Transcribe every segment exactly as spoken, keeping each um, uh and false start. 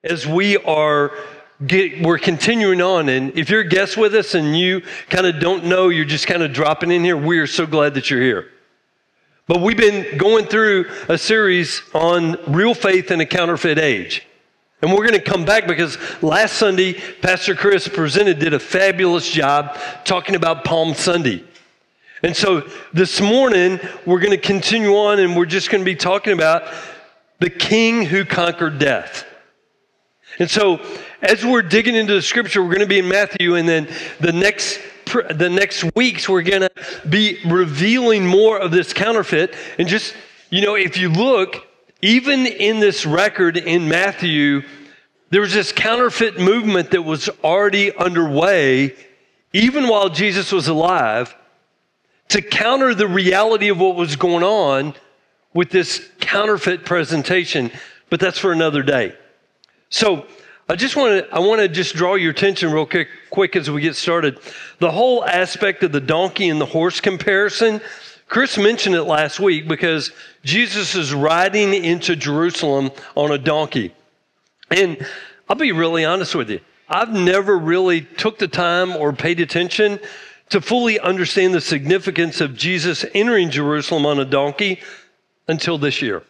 as we are get, we're continuing on. And if you're a guest with us and you kind of don't know, you're just kind of dropping in here, we are so glad that you're here. But we've been going through a series on real faith in a counterfeit age. And we're going to come back because last Sunday, Pastor Chris presented, did a fabulous job talking about Palm Sunday. And so this morning, we're going to continue on and we're just going to be talking about the King who conquered death. And so as we're digging into the scripture, we're going to be in Matthew, and then the next the next weeks, we're going to be revealing more of this counterfeit. And just, you know, if you look, even in this record in Matthew, there was this counterfeit movement that was already underway, even while Jesus was alive, to counter the reality of what was going on with this counterfeit presentation. But that's for another day. So I just want to I want to just draw your attention real quick, quick as we get started. The whole aspect of the donkey and the horse comparison, Chris mentioned it last week because Jesus is riding into Jerusalem on a donkey. And I'll be really honest with you. I've never really took the time or paid attention to fully understand the significance of Jesus entering Jerusalem on a donkey until this year.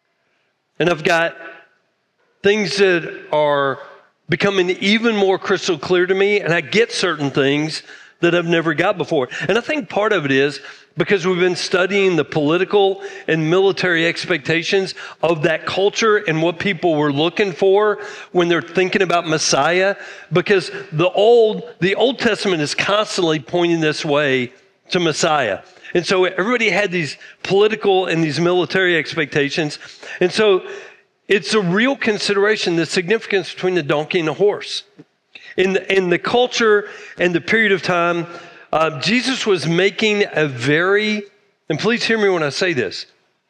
And I've got things that are becoming even more crystal clear to me, and I get certain things that I've never got before. And I think part of it is because we've been studying the political and military expectations of that culture and what people were looking for when they're thinking about Messiah. Because the old, the Old Testament is constantly pointing this way to Messiah. And so everybody had these political and these military expectations. And so it's a real consideration, the significance between the donkey and the horse. In the, in the culture and the period of time, uh, Jesus was making a very, and please hear me when I say this,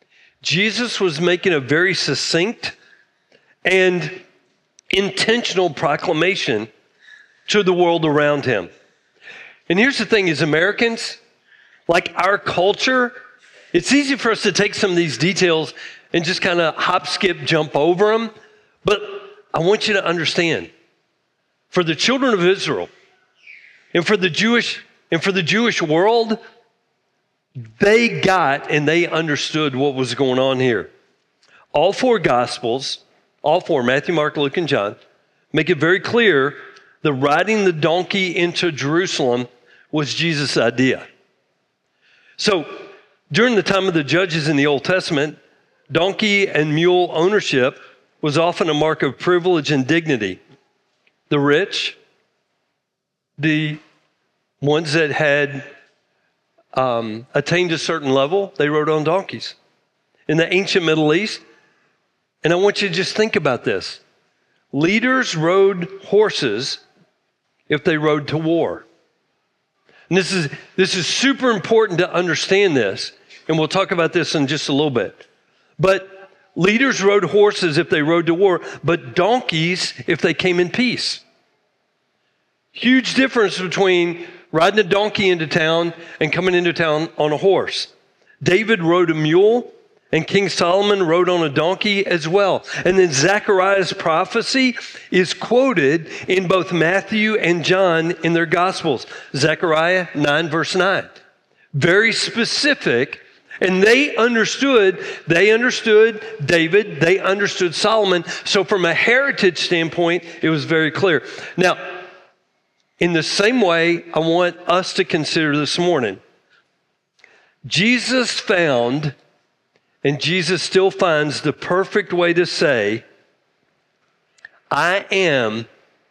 Jesus was making a very succinct and intentional proclamation to the world around him. And here's the thing, as Americans, like our culture, it's easy for us to take some of these details and just kind of hop, skip, jump over them. But I want you to understand, for the children of Israel and for the Jewish and for the Jewish world, they got and they understood what was going on here. All four Gospels, all four, Matthew, Mark, Luke, and John, make it very clear that riding the donkey into Jerusalem was Jesus' idea. So during the time of the judges in the Old Testament, donkey and mule ownership was often a mark of privilege and dignity. The rich, the ones that had um, attained a certain level, they rode on donkeys. In the ancient Middle East, and I want you to just think about this, leaders rode horses if they rode to war. And this is, this is super important to understand this, and we'll talk about this in just a little bit. But leaders rode horses if they rode to war, but donkeys if they came in peace. Huge difference between riding a donkey into town and coming into town on a horse. David rode a mule, and King Solomon rode on a donkey as well. And then Zechariah's prophecy is quoted in both Matthew and John in their Gospels. Zechariah nine, verse nine. Very specific. And they understood, they understood David, they understood Solomon. So from a heritage standpoint, it was very clear. Now, in the same way, I want us to consider this morning, Jesus found, and Jesus still finds the perfect way to say, I am,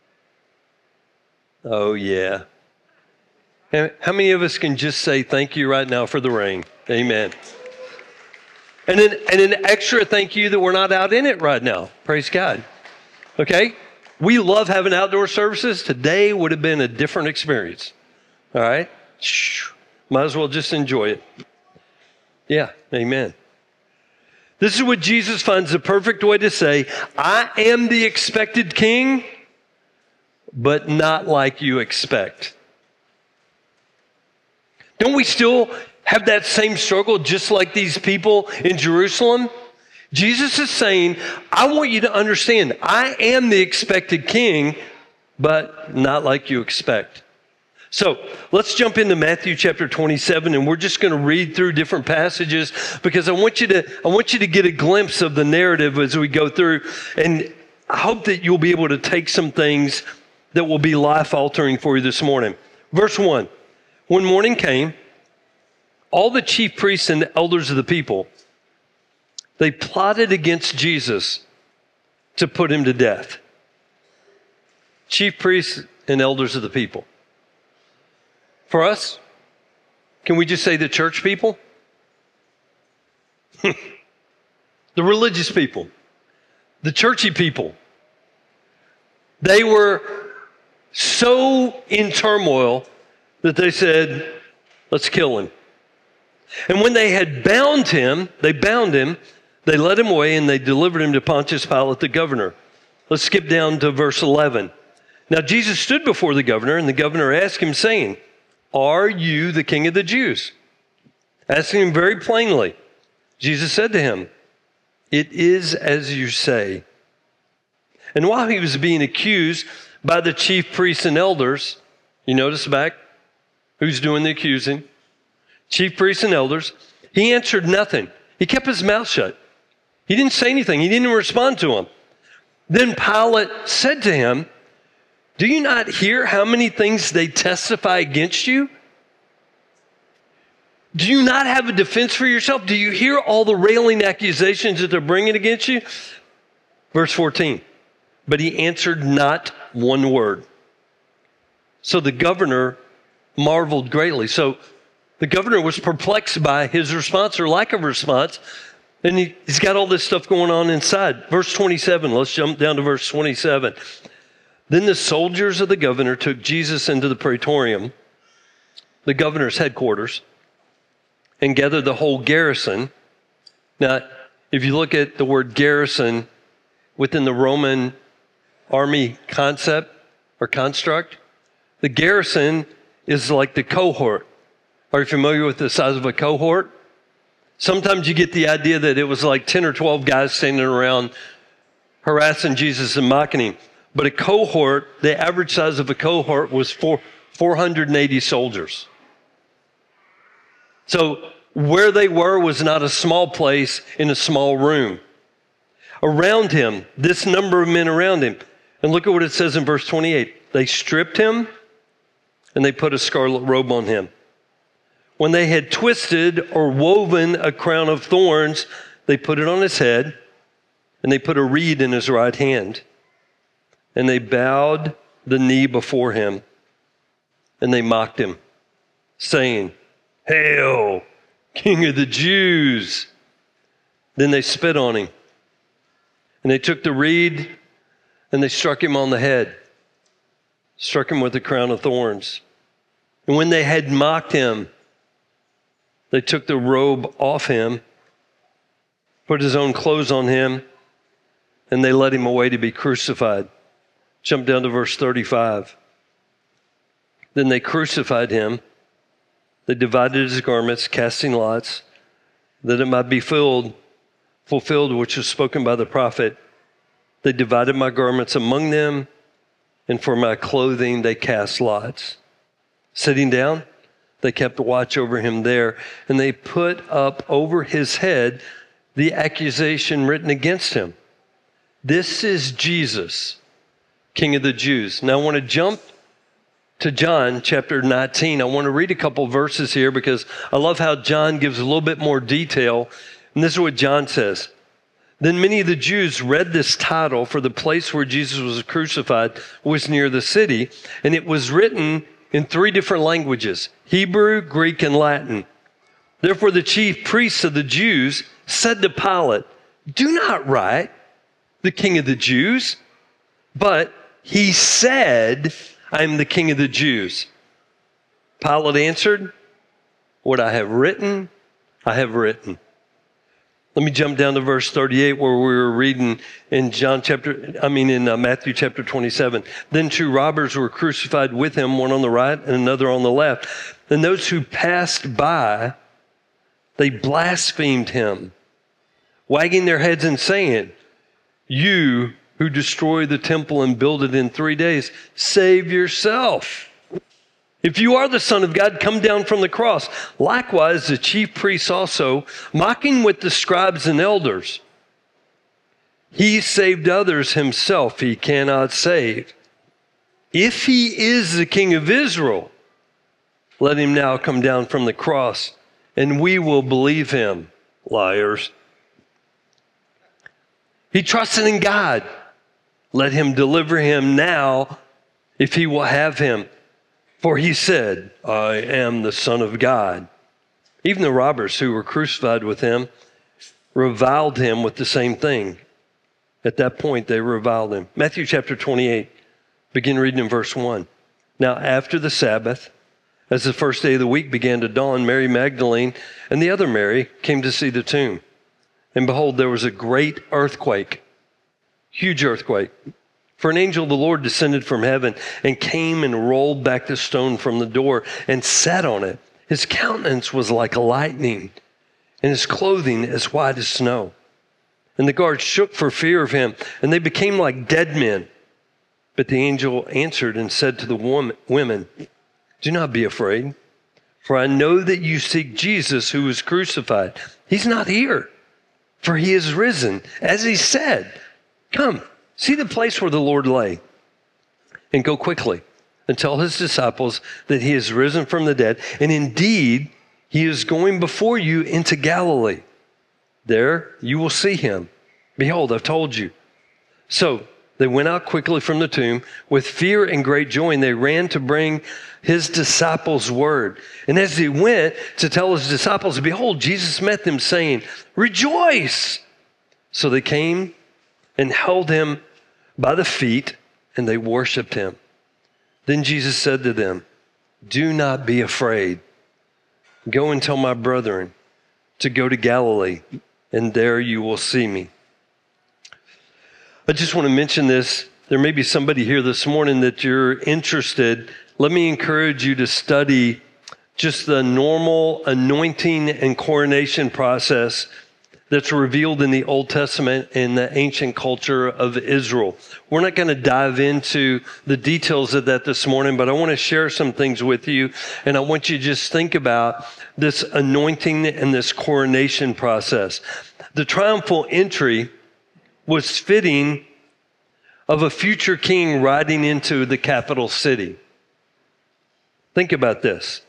oh yeah. And how many of us can just say thank you right now for the rain? Amen. And then and an extra thank you that we're not out in it right now. Praise God. Okay? We love having outdoor services. Today would have been a different experience. All right? Shh. Might as well just enjoy it. Yeah. Amen. This is what Jesus finds the perfect way to say, I am the expected king, but not like you expect. Don't we still have that same struggle just like these people in Jerusalem? Jesus is saying, I want you to understand, I am the expected king, but not like you expect. So let's jump into Matthew chapter twenty-seven, and we're just going to read through different passages because I want you to, I want you to get a glimpse of the narrative as we go through. And I hope that you'll be able to take some things that will be life-altering for you this morning. Verse one, when morning came, all the chief priests and the elders of the people, they plotted against Jesus to put him to death. Chief priests and elders of the people. For us, can we just say the church people? The religious people. The churchy people. They were so in turmoil that they said, let's kill him. And when they had bound him, they bound him, they led him away and they delivered him to Pontius Pilate, the governor. Let's skip down to verse eleven. Now Jesus stood before the governor, and the governor asked him, saying, are you the king of the Jews? Asking him very plainly. Jesus said to him, it is as you say. And while he was being accused by the chief priests and elders, you notice back who's doing the accusing? Chief priests and elders. He answered nothing. He kept his mouth shut. He didn't say anything. He didn't respond to him. Then Pilate said to him, do you not hear how many things they testify against you? Do you not have a defense for yourself? Do you hear all the railing accusations that they're bringing against you? Verse fourteen, but he answered not one word. So the governor marveled greatly. So the governor was perplexed by his response or lack of response. And he, he's got all this stuff going on inside. Verse twenty-seven, let's jump down to verse twenty-seven. Then the soldiers of the governor took Jesus into the praetorium, the governor's headquarters, and gathered the whole garrison. Now, if you look at the word garrison within the Roman army concept or construct, the garrison is like the cohort. Are you familiar with the size of a cohort? Sometimes you get the idea that it was like ten or twelve guys standing around harassing Jesus and mocking him. But a cohort, the average size of a cohort was four, four hundred eighty soldiers. So where they were was not a small place in a small room. Around him, this number of men around him. And look at what it says in verse twenty-eight. They stripped him and they put a scarlet robe on him. When they had twisted or woven a crown of thorns, they put it on his head and they put a reed in his right hand. And they bowed the knee before him, and they mocked him, saying, Hail, King of the Jews! Then they spit on him, and they took the reed, and they struck him on the head, struck him with a crown of thorns. And when they had mocked him, they took the robe off him, put his own clothes on him, and they led him away to be crucified. Jump down to verse thirty-five. Then they crucified him. They divided his garments, casting lots, that it might be filled, fulfilled, which was spoken by the prophet. They divided my garments among them, and for my clothing they cast lots. Sitting down, they kept watch over him there, and they put up over his head the accusation written against him. This is Jesus, King of the Jews. Now I want to jump to John chapter nineteen. I want to read a couple verses here because I love how John gives a little bit more detail. And this is what John says. Then many of the Jews read this title, for the place where Jesus was crucified was near the city, and it was written in three different languages, Hebrew, Greek, and Latin. Therefore the chief priests of the Jews said to Pilate, do not write the King of the Jews, but he said, I am the King of the Jews. Pilate answered, what I have written, I have written. Let me jump down to verse thirty-eight where we were reading in John chapter, I mean in uh, Matthew chapter twenty-seven. Then two robbers were crucified with him, one on the right and another on the left. And those who passed by, they blasphemed him. wagging their heads and saying, "You who destroy the temple and build it in three days, save yourself. If you are the Son of God, come down from the cross." Likewise, the chief priests also, mocking with the scribes and elders. He saved others, himself he cannot save. If he is the King of Israel, let him now come down from the cross, and we will believe him. Liars. He trusted in God. Let him deliver him now if he will have him. For he said, "I am the Son of God." Even the robbers who were crucified with him reviled him with the same thing. At that point, they reviled him. Matthew chapter twenty-eight, begin reading in verse one. Now after the Sabbath, as the first day of the week began to dawn, Mary Magdalene and the other Mary came to see the tomb. And behold, there was a great earthquake, huge earthquake. For an angel of the Lord descended from heaven and came and rolled back the stone from the door and sat on it. His countenance was like lightning, and his clothing as white as snow. And the guards shook for fear of him, and they became like dead men. But the angel answered and said to the women, "Do not be afraid, for I know that you seek Jesus who was crucified. He's not here, for he is risen, as he said. Come, see the place where the Lord lay, and go quickly and tell his disciples that he is risen from the dead, and indeed he is going before you into Galilee. There you will see him. Behold, I've told you." So they went out quickly from the tomb with fear and great joy, and they ran to bring his disciples word. And as they went to tell his disciples, behold, Jesus met them, saying, "Rejoice!" So they came and held him by the feet, and they worshiped him. Then Jesus said to them, "Do not be afraid. Go and tell my brethren to go to Galilee, and there you will see me." I just want to mention this. There may be somebody here this morning that you're interested. Let me encourage you to study just the normal anointing and coronation process that's revealed in the Old Testament and the ancient culture of Israel. We're not going to dive into the details of that this morning, but I want to share some things with you, and I want you to just think about this anointing and this coronation process. The triumphal entry was fitting of a future king riding into the capital city. Think about this.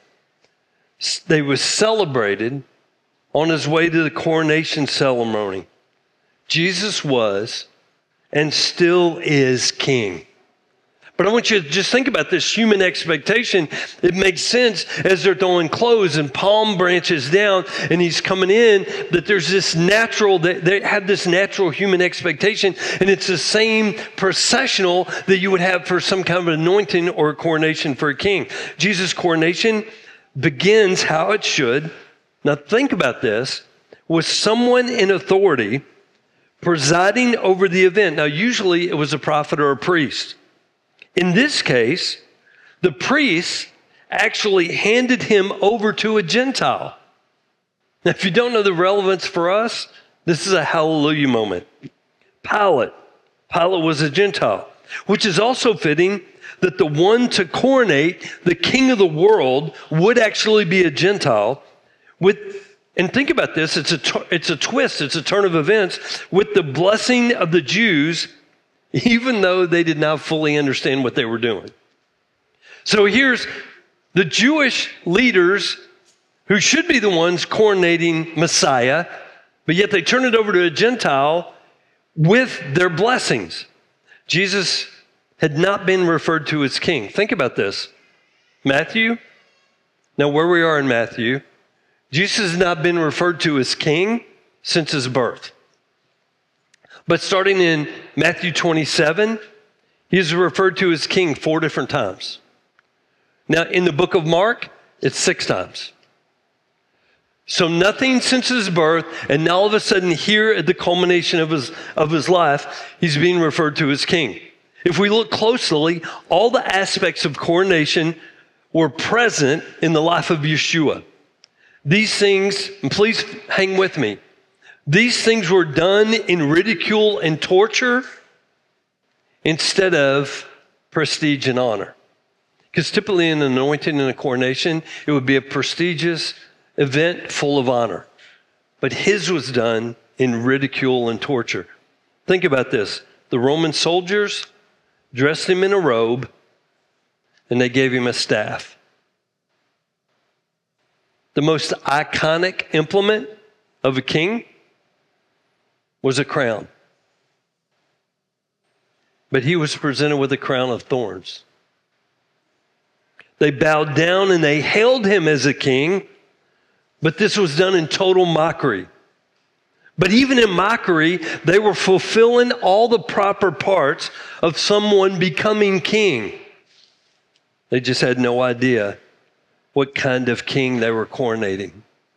They were celebrated on his way to the coronation ceremony. Jesus was and still is king. But I want you to just think about this human expectation. It makes sense as they're throwing clothes and palm branches down and he's coming in, that there's this natural, they have this natural human expectation, and it's the same processional that you would have for some kind of anointing or a coronation for a king. Jesus' coronation begins how it should. Now think about this, with someone in authority presiding over the event. Now usually it was a prophet or a priest. In this case, the priest actually handed him over to a Gentile. Now, if you don't know the relevance for us, this is a hallelujah moment. Pilate. Pilate was a Gentile, which is also fitting that the one to coronate the king of the world would actually be a Gentile. With, and think about this, it's a, it's a twist, it's a turn of events, with the blessing of the Jews, even though they did not fully understand what they were doing. So here's the Jewish leaders who should be the ones coronating Messiah, but yet they turn it over to a Gentile with their blessings. Jesus had not been referred to as king. Think about this. Matthew, now where we are in Matthew, Jesus has not been referred to as king since his birth. But starting in Matthew twenty-seven, he is referred to as king four different times. Now, in the book of Mark, it's six times. So nothing since his birth, and now all of a sudden here at the culmination of his, of his life, he's being referred to as king. If we look closely, all the aspects of coronation were present in the life of Yeshua. These things, and please hang with me, These things were done in ridicule and torture instead of prestige and honor. Because typically in an anointing and a coronation, it would be a prestigious event full of honor. But his was done in ridicule and torture. Think about this. The Roman soldiers dressed him in a robe, and they gave him a staff. The most iconic implement of a king was a crown. But he was presented with a crown of thorns. They bowed down and they hailed him as a king, but this was done in total mockery. But even in mockery, they were fulfilling all the proper parts of someone becoming king. They just had no idea what kind of king they were coronating.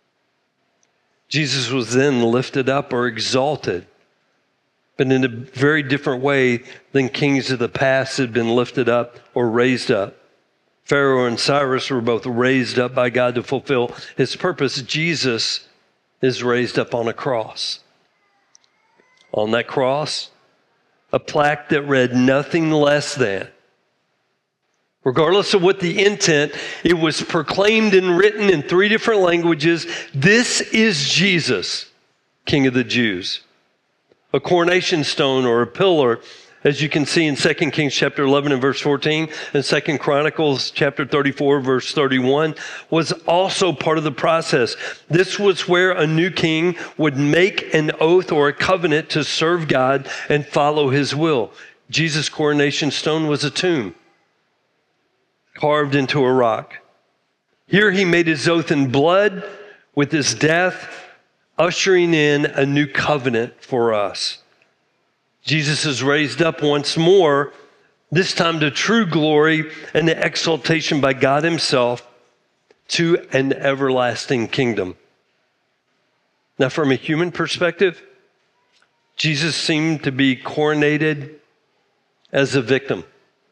Jesus was then lifted up or exalted, but in a very different way than kings of the past had been lifted up or raised up. Pharaoh and Cyrus were both raised up by God to fulfill his purpose. Jesus is raised up on a cross. On that cross, a plaque that read nothing less than, regardless of what the intent, it was proclaimed and written in three different languages. This is Jesus, King of the Jews. A coronation stone or a pillar, as you can see in Second Kings chapter eleven and verse fourteen, and Second Chronicles chapter thirty-four, verse thirty-one, was also part of the process. This was where a new king would make an oath or a covenant to serve God and follow his will. Jesus' coronation stone was a tomb carved into a rock. Here he made his oath in blood with his death, ushering in a new covenant for us. Jesus is raised up once more, this time to true glory and the exaltation by God himself to an everlasting kingdom. Now, from a human perspective, Jesus seemed to be coronated as a victim.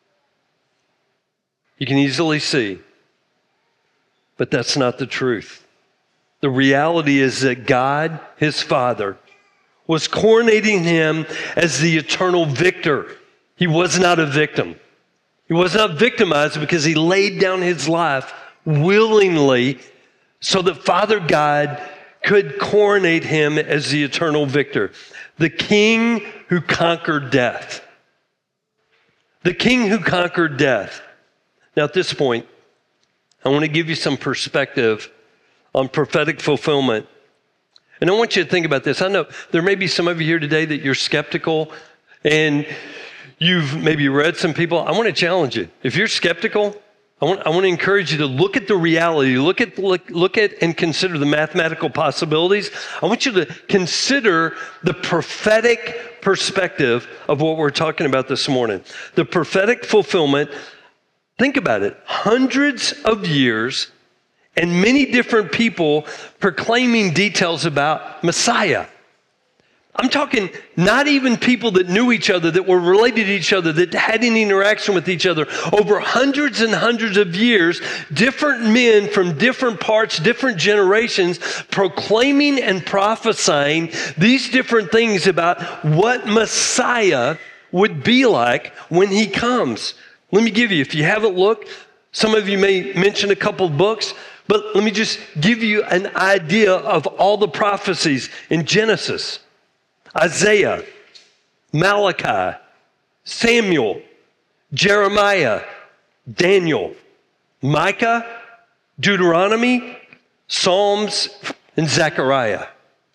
You can easily see, but that's not the truth. The reality is that God, his Father, was coronating him as the eternal victor. He was not a victim. He was not victimized because he laid down his life willingly so that Father God could coronate him as the eternal victor. The king who conquered death. The king who conquered death. Now at this point, I want to give you some perspective on prophetic fulfillment. And I want you to think about this. I know there may be some of you here today that you're skeptical and you've maybe read some people. I want to challenge you. If you're skeptical, I want, I want to encourage you to look at the reality, look at, look, look at and consider the mathematical possibilities. I want you to consider the prophetic perspective of what we're talking about this morning. The prophetic fulfillment, think about it, hundreds of years and many different people proclaiming details about Messiah. I'm talking not even people that knew each other, that were related to each other, that had any interaction with each other. Over hundreds and hundreds of years, different men from different parts, different generations, proclaiming and prophesying these different things about what Messiah would be like when he comes. Let me give you, if you haven't looked, some of you may mention a couple of books, but let me just give you an idea of all the prophecies in Genesis, Isaiah, Malachi, Samuel, Jeremiah, Daniel, Micah, Deuteronomy, Psalms, and Zechariah.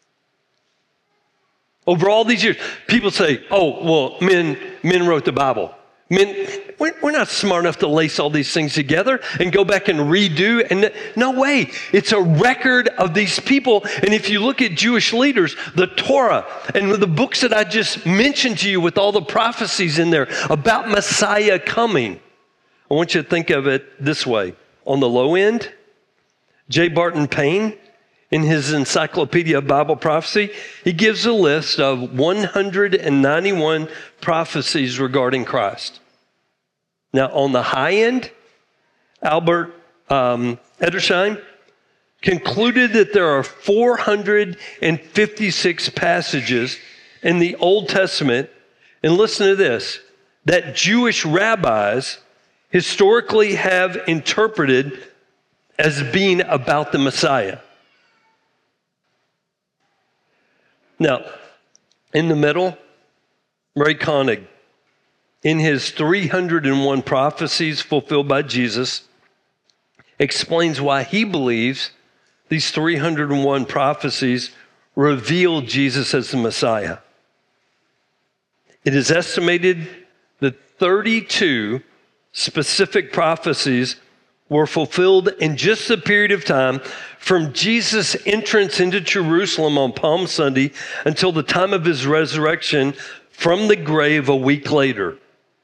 Over all these years, people say, oh, well, men, men wrote the Bible. Men, we're not smart enough to lace all these things together and go back and redo. And no way. It's a record of these people. And if you look at Jewish leaders, the Torah and the books that I just mentioned to you with all the prophecies in there about Messiah coming, I want you to think of it this way. On the low end, J. Barton Payne, in his Encyclopedia of Bible Prophecy, he gives a list of one hundred ninety-one prophecies regarding Christ. Now, on the high end, Albert um, Edersheim concluded that there are four hundred fifty-six passages in the Old Testament, and listen to this, that Jewish rabbis historically have interpreted as being about the Messiah. Now, in the middle, Ray Koenig, in his three hundred one prophecies fulfilled by Jesus, explains why he believes these three hundred one prophecies reveal Jesus as the Messiah. It is estimated that thirty-two specific prophecies were fulfilled in just a period of time from Jesus' entrance into Jerusalem on Palm Sunday until the time of his resurrection from the grave a week later.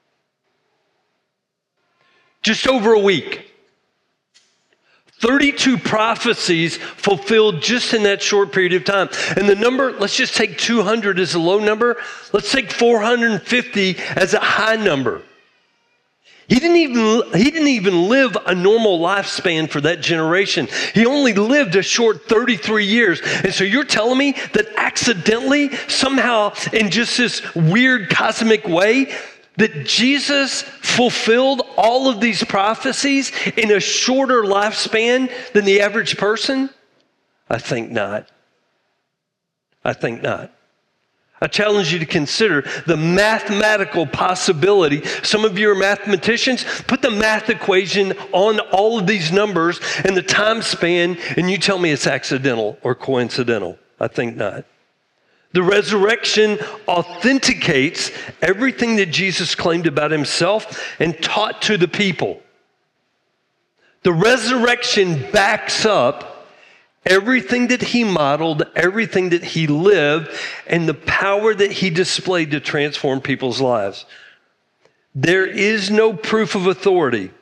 Just over a week. thirty-two prophecies fulfilled just in that short period of time. And the number, let's just take two hundred as a low number. Let's take four hundred fifty as a high number. He didn't even, he didn't even live a normal lifespan for that generation. He only lived a short thirty-three years. And so you're telling me that accidentally, somehow, in just this weird cosmic way, that Jesus fulfilled all of these prophecies in a shorter lifespan than the average person? I think not. I think not. I challenge you to consider the mathematical possibility. Some of you are mathematicians. Put the math equation on all of these numbers and the time span, and you tell me it's accidental or coincidental. I think not. The resurrection authenticates everything that Jesus claimed about himself and taught to the people. The resurrection backs up everything that he modeled, everything that he lived, and the power that he displayed to transform people's lives. There is no proof of authority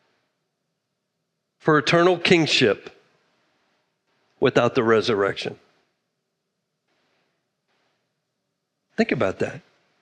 for eternal kingship without the resurrection. Think about that.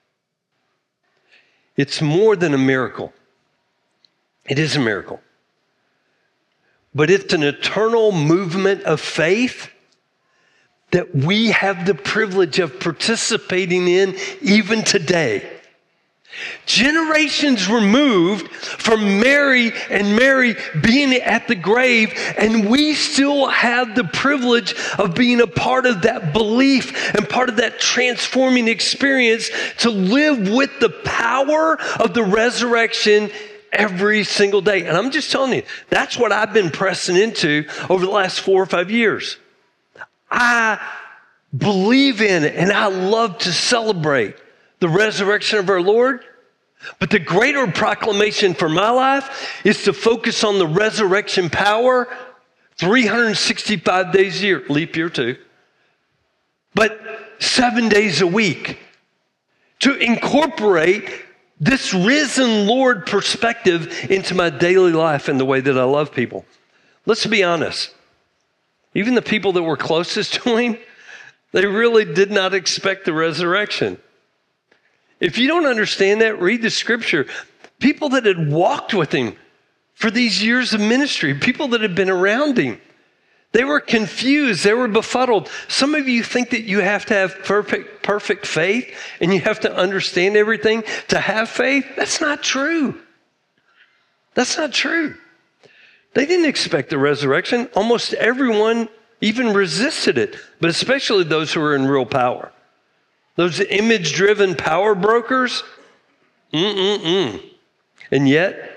It's more than a miracle. It is a miracle. But it's an eternal movement of faith that we have the privilege of participating in even today. Generations removed from Mary and Mary being at the grave, and we still have the privilege of being a part of that belief and part of that transforming experience to live with the power of the resurrection every single day. And I'm just telling you, that's what I've been pressing into over the last four or five years. I believe in it and I love to celebrate the resurrection of our Lord. But the greater proclamation for my life is to focus on the resurrection power three hundred sixty-five days a year, leap year too, but seven days a week, to incorporate this risen Lord perspective into my daily life and the way that I love people. Let's be honest. Even the people that were closest to him, they really did not expect the resurrection. If you don't understand that, read the scripture. People that had walked with him for these years of ministry, people that had been around him, they were confused. They were befuddled. Some of you think that you have to have perfect, perfect faith and you have to understand everything to have faith. That's not true. That's not true. They didn't expect the resurrection. Almost everyone even resisted it, but especially those who were in real power. Those image-driven power brokers, mm-mm-mm. And yet,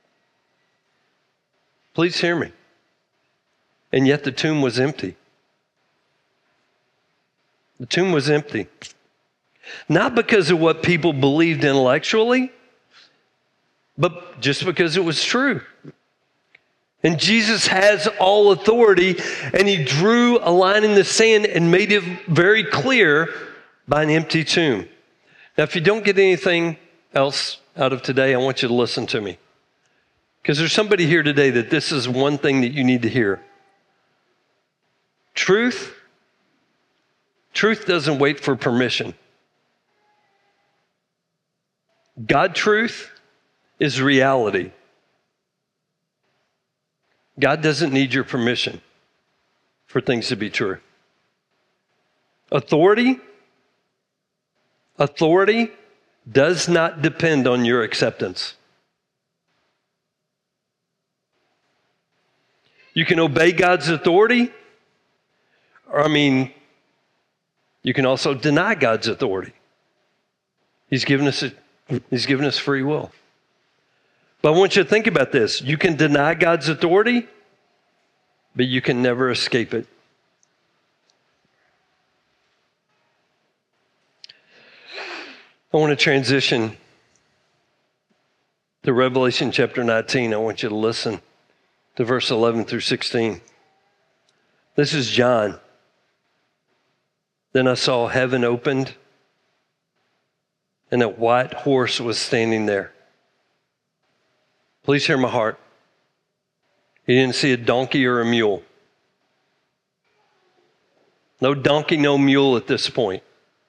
please hear me, and yet the tomb was empty. The tomb was empty. Not because of what people believed intellectually, but just because it was true. And Jesus has all authority, and he drew a line in the sand and made it very clear by an empty tomb. Now, if you don't get anything else out of today, I want you to listen to me. Because there's somebody here today that this is one thing that you need to hear. Truth, truth doesn't wait for permission. God truth is reality. God doesn't need your permission. for things to be true. Authority, authority does not depend on your acceptance. You can obey God's authority, or I mean, you can also deny God's authority. He's given us a, He's given us free will. But I want you to think about this. You can deny God's authority, but you can never escape it. I want to transition to Revelation chapter nineteen. I want you to listen to verse eleven through sixteen. This is John. Then I saw heaven opened, and a white horse was standing there. Please hear my heart. He didn't see a donkey or a mule. No donkey, no mule at this point.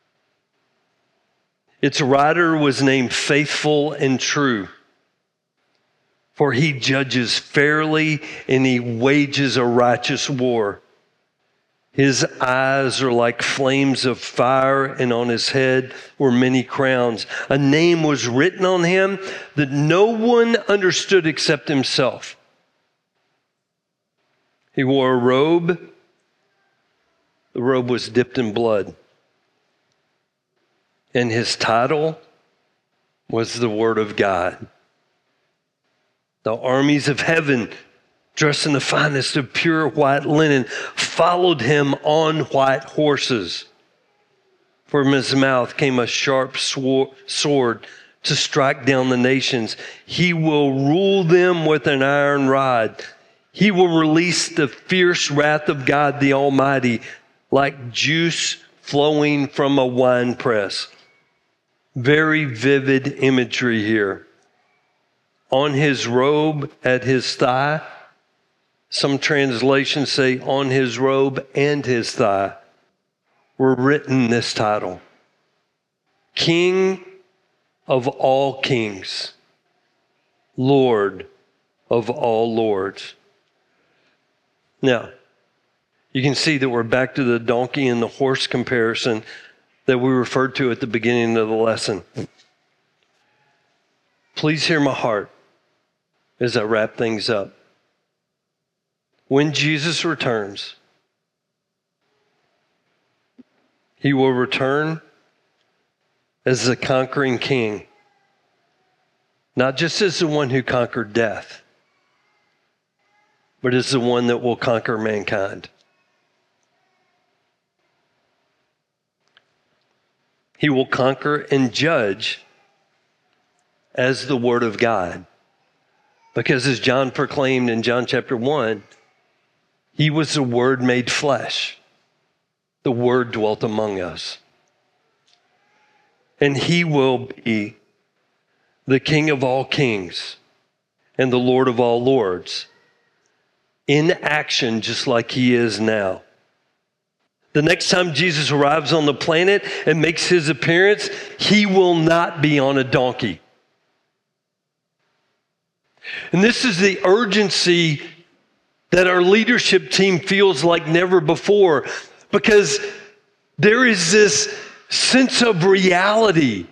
Its rider was named Faithful and True, for he judges fairly and he wages a righteous war. His eyes are like flames of fire, and on his head were many crowns. A name was written on him that no one understood except himself. He wore a robe. The robe was dipped in blood. And his title was the Word of God. The armies of heaven, dressed in the finest of pure white linen, followed him on white horses. From his mouth came a sharp sword to strike down the nations. He will rule them with an iron rod. He will release the fierce wrath of God the Almighty like juice flowing from a winepress. Very vivid imagery here. On his robe at his thigh, some translations say on his robe and his thigh, were written this title: King of all kings, Lord of all lords. Now, you can see that we're back to the donkey and the horse comparison that we referred to at the beginning of the lesson. Please hear my heart as I wrap things up. When Jesus returns, he will return as the conquering king, not just as the one who conquered death, but as the one that will conquer mankind. He will conquer and judge as the Word of God. Because as John proclaimed in John chapter one, he was the Word made flesh. The Word dwelt among us. And he will be the King of all kings and the Lord of all lords in action just like he is now. The next time Jesus arrives on the planet and makes his appearance, he will not be on a donkey. And this is the urgency that our leadership team feels like never before, because there is this sense of reality.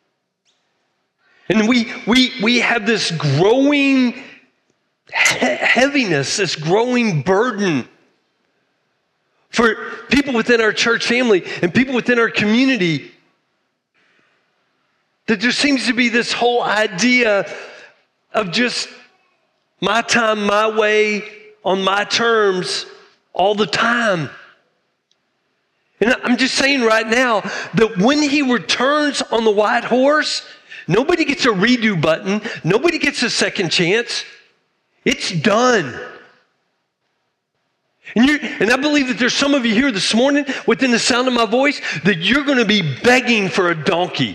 And we, we, we have this growing he- heaviness, this growing burden for people within our church family and people within our community, that there seems to be this whole idea of just my time, my way, on my terms, all the time. And I'm just saying right now that when he returns on the white horse, nobody gets a redo button. Nobody gets a second chance. It's done. And, you're, and I believe that there's some of you here this morning within the sound of my voice that you're going to be begging for a donkey.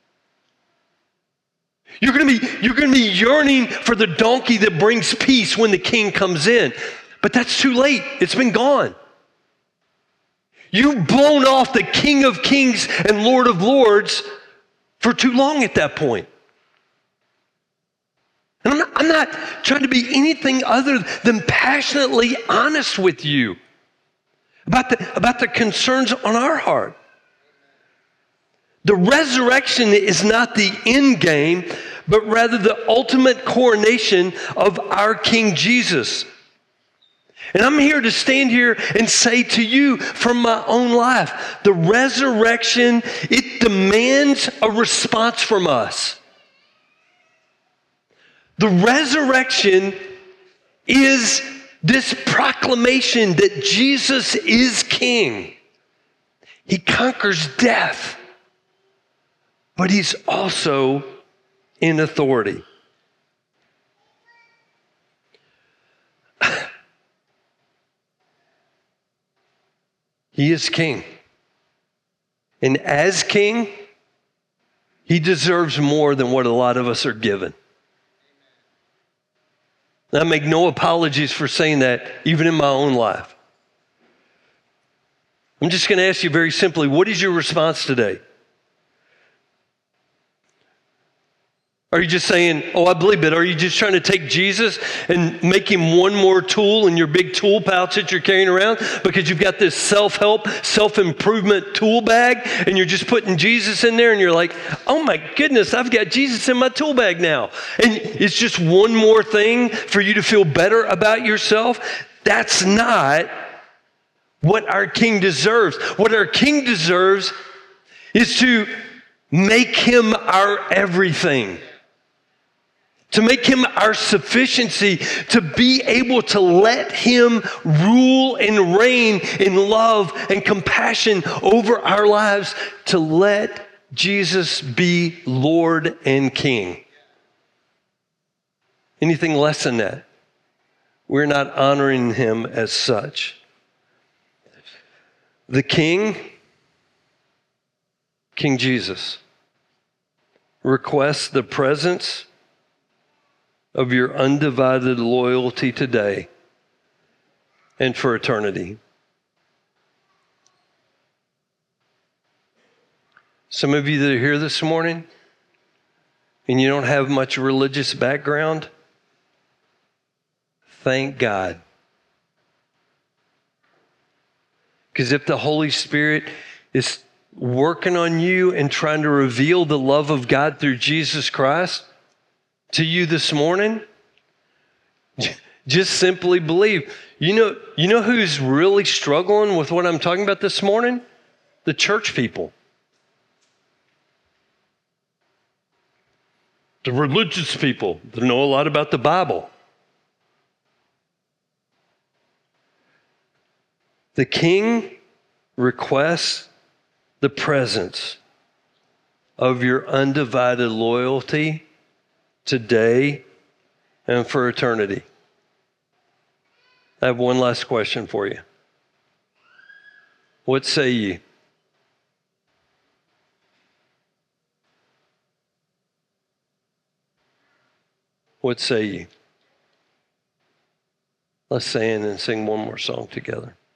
You're going to be, you're going to be yearning for the donkey that brings peace when the king comes in. But that's too late. It's been gone. You've blown off the King of Kings and Lord of Lords for too long at that point. And I'm not, I'm not trying to be anything other than passionately honest with you. about the, about the concerns on our heart. The resurrection is not the end game, but rather the ultimate coronation of our King Jesus. And I'm here to stand here and say to you from my own life, the resurrection, it demands a response from us. The resurrection is this proclamation that Jesus is King. He conquers death, but he's also in authority. He is King. And as King, he deserves more than what a lot of us are given. I make no apologies for saying that, even in my own life. I'm just going to ask you very simply, what is your response today? Are you just saying, oh, I believe it? Are you just trying to take Jesus and make him one more tool in your big tool pouch that you're carrying around because you've got this self-help, self-improvement tool bag and you're just putting Jesus in there and you're like, oh my goodness, I've got Jesus in my tool bag now. And it's just one more thing for you to feel better about yourself? That's not what our King deserves. What our King deserves is to make him our everything. To make him our sufficiency, to be able to let him rule and reign in love and compassion over our lives, to let Jesus be Lord and King. Anything less than that, we're not honoring him as such. The King, King Jesus, requests the presence of your undivided loyalty today and for eternity. Some of you that are here this morning and you don't have much religious background, thank God. Because if the Holy Spirit is working on you and trying to reveal the love of God through Jesus Christ to you this morning, just simply believe. You know, you know who's really struggling with what I'm talking about this morning? The church people. The religious people that know a lot about the Bible. The King requests the presence of your undivided loyalty today and for eternity. I have one last question for you. What say ye? What say ye? Let's stand and sing one more song together.